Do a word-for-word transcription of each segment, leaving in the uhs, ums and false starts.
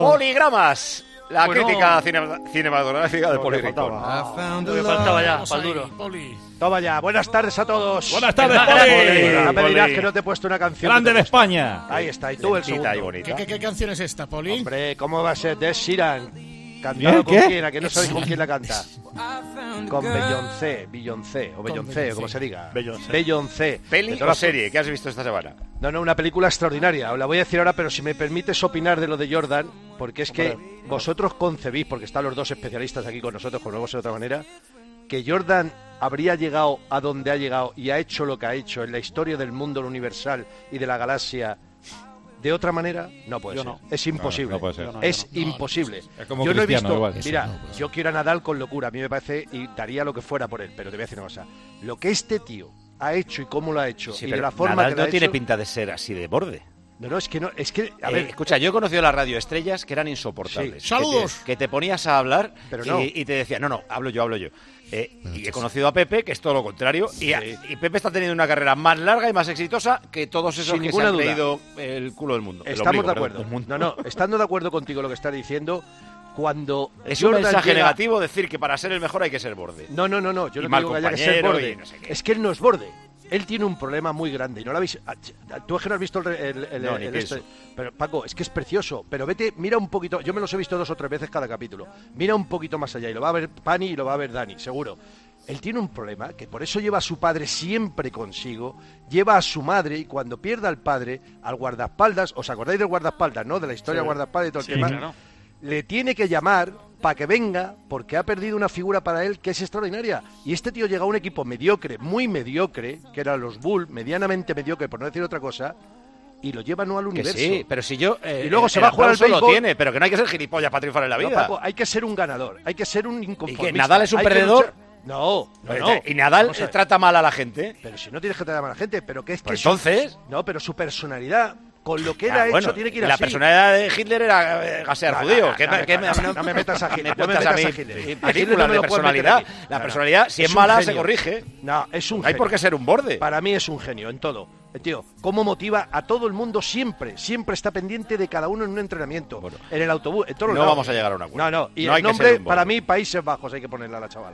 Poligramas, la Bueno, crítica cine, cinematográfica de Poli Rincón. Lo que faltaba ya, pa'l duro. Toma ya, buenas tardes a todos. Buenas tardes, Gracias, Poli. Ahora me dirás Poli. que no te he puesto una canción. Grande que de te gusta. España. Ahí está, y tú el Lentita y segundo. bonita. ¿Qué, qué, qué canción es esta, Poli? Hombre, ¿cómo va a ser? De Sheeran. Cantado ¿Bien? con ¿Qué? quién, a que no sabéis con quién la canta. Con Beyoncé, Beyoncé, o Beyoncé, o como se diga. Beyoncé. Beyoncé. ¿Peli De o todas serie? ¿Qué has visto esta semana? No, no, una película extraordinaria. Os la voy a decir ahora, pero si me permites opinar de lo de Jordan, porque es que vosotros concebís, porque están los dos especialistas aquí con nosotros, como no ser de otra manera, que Jordan habría llegado a donde ha llegado y ha hecho lo que ha hecho en la historia del mundo universal y de la galaxia de otra manera, no puede Yo ser. no. Es imposible. No, no puede ser. Yo no, es yo no. imposible. Es como yo no he Cristiano, visto. igual. Mira, Eso no puede ser. yo quiero a Nadal con locura. A mí me parece y daría lo que fuera por él. Pero te voy a decir una cosa. Lo que este tío ha hecho y cómo lo ha hecho Sí, y de pero la forma Nadal que lo no ha tiene hecho. pinta de ser así de borde. No, no, es que no. Es que. A Eh, ver, escucha, yo he conocido las radioestrellas que eran insoportables. Sí. ¡Saludos! Que te, que te ponías a hablar Pero no. y, y te decía, no, no, hablo yo, hablo yo. Eh, y he conocido a Pepe, que es todo lo contrario, y, a- Sí. y Pepe está teniendo una carrera más larga y más exitosa que todos esos Sin que se ninguna han duda. creído el culo del mundo. el estamos ombligo, de perdón, acuerdo. del mundo. No, no, estando de acuerdo contigo lo que estás diciendo, cuando. Es un Jordan mensaje llega- negativo decir que para ser el mejor hay que ser borde. No, no, no, no. Yo Y no mal digo que haya que ser compañero borde. y no sé qué. Es que él no es borde. Él tiene un problema muy grande y no lo habéis. ah, ch- Tú es que no has visto el, el- el- No, ni el pienso. este. Pero Paco, es que es precioso. Pero vete, mira un poquito. Yo me los he visto dos o tres veces cada capítulo. Mira un poquito más allá y lo va a ver Pani y lo va a ver Dani, seguro. Él tiene un problema que por eso lleva a su padre siempre consigo, lleva a su madre y cuando pierda al padre, al guardaespaldas, ¿os acordáis del guardaespaldas, no? De la historia Sí. guardaespaldas y todo el Sí, tema. claro. Le tiene que llamar para que venga porque ha perdido una figura para él que es extraordinaria. Y este tío llega a un equipo mediocre, muy mediocre, que eran los Bulls, medianamente mediocre, por no decir otra cosa, y lo lleva no al Que universo. sí, pero si yo... eh, Y luego el se va a jugar al aplauso lo béisbol. tiene, pero que no hay que ser gilipollas para triunfar en la No, vida. Paco, hay que ser un ganador, hay que ser un inconformista. ¿Y que Nadal es un hay que perdedor? luchar- No, no, Pues, no. eh, y Nadal Vamos a eh, ver. trata mal a la gente. Pero si no tienes que tratar a la gente, pero que es que... Pues su- entonces... No, pero su personalidad, con lo que él Ah, ha hecho, bueno, tiene que ir la así. personalidad de Hitler era eh, gasear No, no, judíos. no, que no, me- no, que no, me- no, no me metas a Hitler, me no me cuentas metas a mí a Hitler. eh, A Hitler películas no me de lo puedes meter personalidad. aquí. La No, no. personalidad, si es, un mala, se genio. corrige. No, es un No hay genio. por qué ser un borde. Para mí es un genio en todo. El tío, cómo motiva a todo el mundo siempre. Siempre está pendiente de cada uno en un entrenamiento. Bueno. En el autobús, en todos los No lados. vamos a llegar a un acuerdo. No, no. Y No hay el que ser nombre, un borde. para mí, Países Bajos hay que ponerle a la chavala.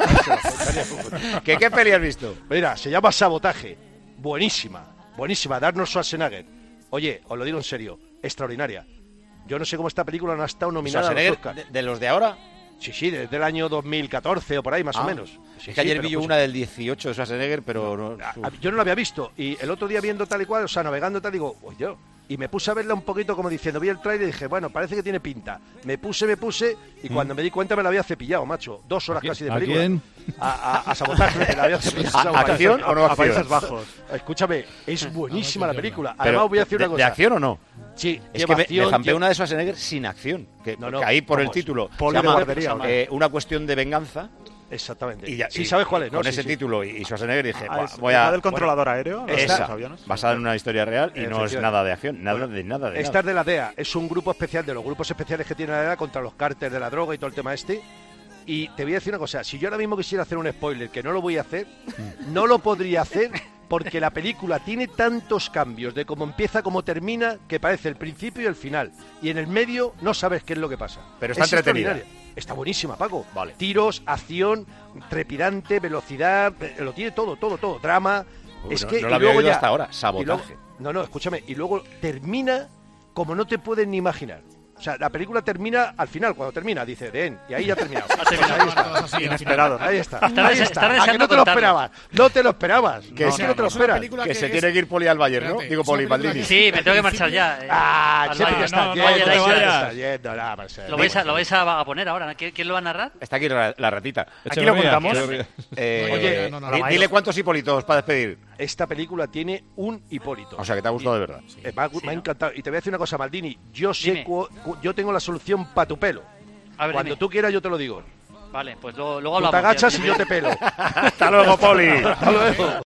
¿Qué, ¿Qué peli has visto? Mira, se llama Sabotaje. Buenísima. Buenísima. Darnos Schwarzenegger. Oye, os lo digo en serio. Extraordinaria. Yo no sé cómo esta película no ha estado nominada a los Schwarzenegger, Oscar. de, de los de ahora? Sí, sí, desde el año dos mil catorce o por ahí, más Ah, o menos. Sí, es que ayer sí, vi pero yo pues- una del dieciocho de Schwarzenegger, pero no... A- Yo no lo había visto y el otro día viendo tal y cual, o sea, navegando tal, digo, oye, y me puse a verla un poquito como diciendo, vi el trailer y dije, bueno, parece que tiene pinta. Me puse, me puse y cuando me di cuenta me la había cepillado, macho. Dos horas ¿A casi de quién? ¿A película. quién? A, a- a Sabotaje, me la había cepillado. ¿A- Sabotaje. acción o no A- a Países acción? Bajos. Escúchame, es buenísima la película. Pero, Además, voy a decir de, una cosa. ¿De acción o no? Sí, Es lleva que me, acción, me zampé lleva- una de Schwarzenegger sin acción. Que, No, no, que ahí por el vamos, título se poli de llama guardería, ¿o no? eh, Una cuestión de venganza. Exactamente. Y ya, sí, y sabes cuál es, ¿no? Con Sí, ese sí. título y, y Schwarzenegger dije, Ah, "Buah, es voy la a... del controlador aéreo, ¿no? Esa, Los aviones. basada en una historia real y no es Efectivamente. nada de acción, nada de nada de Esta nada. es de la D E A, es un grupo especial de los grupos especiales que tiene la D E A contra los cárteles de la droga y todo el tema este. Y te voy a decir una cosa, si yo ahora mismo quisiera hacer un spoiler, que no lo voy a hacer, no lo podría hacer porque la película tiene tantos cambios de cómo empieza, cómo termina, que parece el principio y el final. Y en el medio no sabes qué es lo que pasa. Pero está Es entretenida. extraordinaria. Está buenísima, Paco. Vale. Tiros, acción, trepidante, velocidad, eh, lo tiene todo, todo, todo. Drama. Uy, es no- que, no y la había luego oído ya- hasta ahora, y Sabotaje. luego- no, no, escúchame. Y luego termina como no te pueden ni imaginar. O sea, la película termina al final, cuando termina, dice Den, y ahí ya ha terminado. Ha terminado. Ahí está. Inesperado. Ahí está. Está Ahí dese- está. está ¿A que deseando no te lo contarlo. esperabas? No te lo esperabas. Que Que es sí, que no te lo es una esperas. película Que se es- tiene que ir Poli al Bayern, ¿no? Espérate, Digo es una Poli, película Maldini. que- Sí, me tengo que al marchar principio- ya. eh, Ah, al siempre Bayern. te estás no, no yendo, vayas, ya no te vayas. estás yendo, nada, pues, eh. Lo vais, a, lo vais a, a poner ahora. ¿Quién, quién lo va a narrar? Está aquí la, la ratita. Aquí lo Echeverría, contamos. Echeverría. Eh, Oye, no, no, no, di- no, dile no. cuántos Hipolitos para despedir. Esta película tiene un Hipólito. O sea, que te ha gustado de verdad. Eh, me ha, me ha encantado. Y te voy a decir una cosa, Maldini. Yo sé, Dime. cu- cu- yo tengo la solución para tu pelo. A ver, Cuando dime. tú quieras, yo te lo digo. Vale, pues luego, luego Tú te hablamos. agachas tío. y yo te pelo. Hasta luego, Poli. Hasta luego.